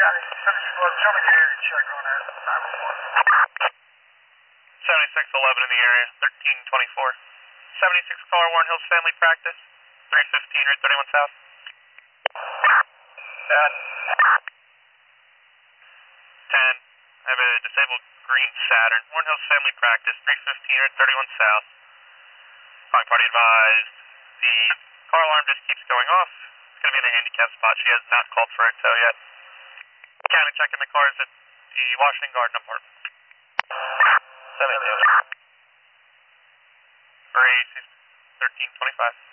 Show me the area check on that. 7611 in the area, 1324. 76 caller, Warren Hills Family Practice, 315 Route 31 South. 10. I have a disabled green Saturn, Warren Hills Family Practice, 315 Route 31 South. Calling party advised. The car alarm just keeps going off. It's going to be in a handicap spot. She has not called for a tow yet. County checking the cars at the Washington Garden apartment. 72. 1325.